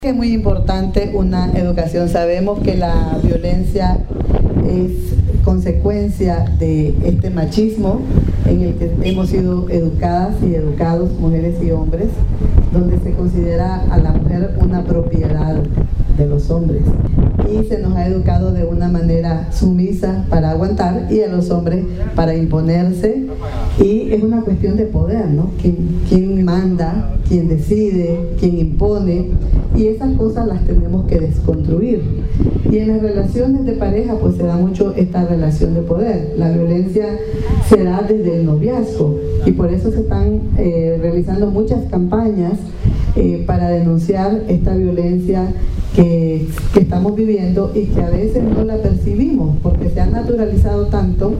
Es muy importante una educación. Sabemos que la violencia es consecuencia de este machismo en el que hemos sido educadas y educados, mujeres y hombres, donde se considera a la mujer una propiedad de los hombres y se nos ha educado de una manera sumisa para aguantar y a los hombres para imponerse, y es una cuestión de poder, ¿no? ¿Quién manda? ¿Quién decide? ¿Quién impone? Y esas cosas las tenemos que desconstruir. Y en las relaciones de pareja pues se da mucho esta relación de poder. La violencia se da desde el noviazgo y por eso se están realizando muchas campañas para denunciar esta violencia que estamos viviendo y que a veces no la percibimos porque se ha naturalizado tanto.